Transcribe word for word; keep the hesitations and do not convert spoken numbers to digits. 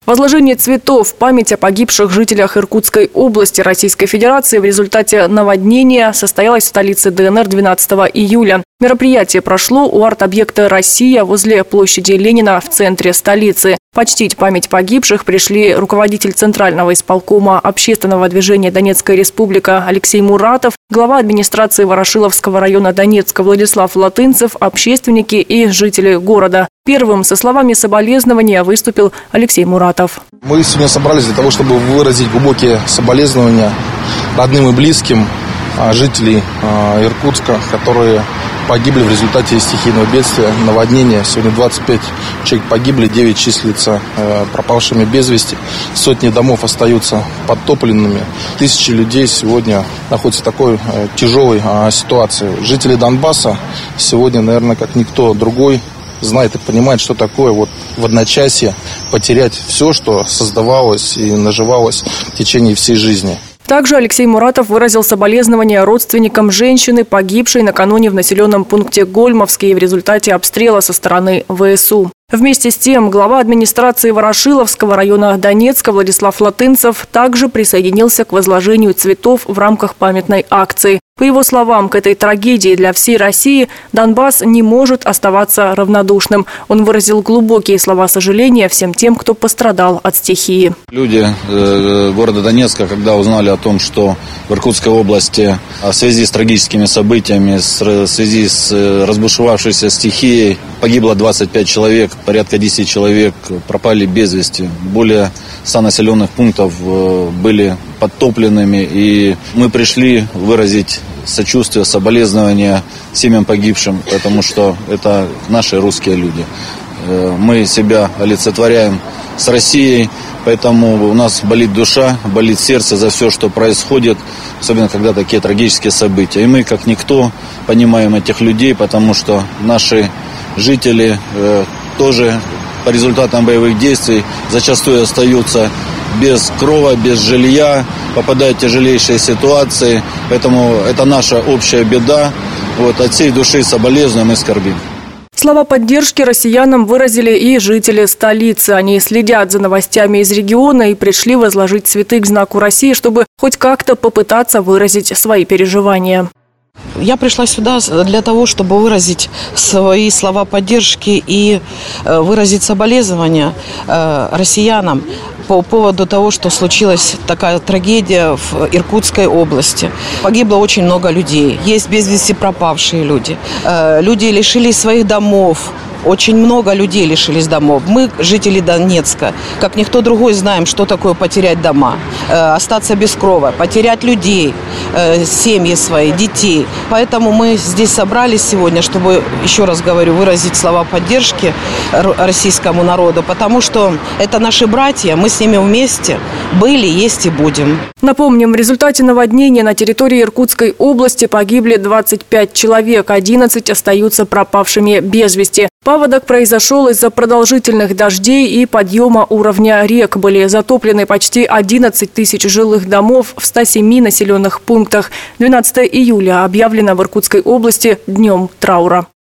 Возложение цветов в память о погибших жителях Иркутской области Российской Федерации в результате наводнения состоялось в столице ДНР двенадцатого июля. Мероприятие прошло у арт-объекта «Россия» возле площади Ленина в центре столицы. Почтить память погибших пришли руководитель Центрального исполкома общественного движения «Донецкая республика» Алексей Муратов, глава администрации Ворошиловского района Донецка Владислав Латынцев, общественники и жители города. Первым со словами соболезнования выступил Алексей Муратов. Мы сегодня собрались для того, чтобы выразить глубокие соболезнования родным и близким жителей Иркутска, которые погибли в результате стихийного бедствия, наводнения. Сегодня двадцать пять человек погибли, девять числятся пропавшими без вести. Сотни домов остаются подтопленными. Тысячи людей сегодня находятся в такой тяжелой ситуации. Жители Донбасса сегодня, наверное, как никто другой, знает и понимает, что такое вот в одночасье потерять все, что создавалось и наживалось в течение всей жизни. Также Алексей Муратов выразил соболезнования родственникам женщины, погибшей накануне в населенном пункте Гольмовский в результате обстрела со стороны ВСУ. Вместе с тем, глава администрации Ворошиловского района Донецка Владислав Латынцев также присоединился к возложению цветов в рамках памятной акции. По его словам, к этой трагедии для всей России Донбасс не может оставаться равнодушным. Он выразил глубокие слова сожаления всем тем, кто пострадал от стихии. Люди э, города Донецка, когда узнали о том, что в Иркутской области в связи с трагическими событиями, в связи с разбушевавшейся стихией погибло двадцать пять человек, порядка десять человек пропали без вести. Более ста населенных пунктов были подтопленными. И мы пришли выразить сочувствие, соболезнования семьям погибшим, потому что это наши русские люди. Мы себя олицетворяем с Россией, поэтому у нас болит душа, болит сердце за все, что происходит, особенно когда такие трагические события. И мы, как никто, понимаем этих людей, потому что наши жители э, тоже по результатам боевых действий зачастую остаются без крова, без жилья, попадают в тяжелейшие ситуации. Поэтому это наша общая беда. Вот, от всей души соболезнуем и скорбим. Слова поддержки россиянам выразили и жители столицы. Они следят за новостями из региона и пришли возложить цветы к знаку России, чтобы хоть как-то попытаться выразить свои переживания. Я пришла сюда для того, чтобы выразить свои слова поддержки и выразить соболезнования россиянам по поводу того, что случилась такая трагедия в Иркутской области. Погибло очень много людей. Есть без вести пропавшие люди. Люди лишились своих домов. Очень много людей лишились домов. Мы, жители Донецка, как никто другой, знаем, что такое потерять дома, э, остаться без крова, потерять людей, э, семьи свои, детей. Поэтому мы здесь собрались сегодня, чтобы, еще раз говорю, выразить слова поддержки российскому народу, потому что это наши братья, мы с ними вместе были, есть и будем. Напомним, в результате наводнения на территории Иркутской области погибли двадцать пять человек, одиннадцать остаются пропавшими без вести. Паводок произошел из-за продолжительных дождей и подъема уровня рек. Были затоплены почти одиннадцать тысяч жилых домов в ста семи населенных пунктах. двенадцатого июля объявлено в Иркутской области днем траура.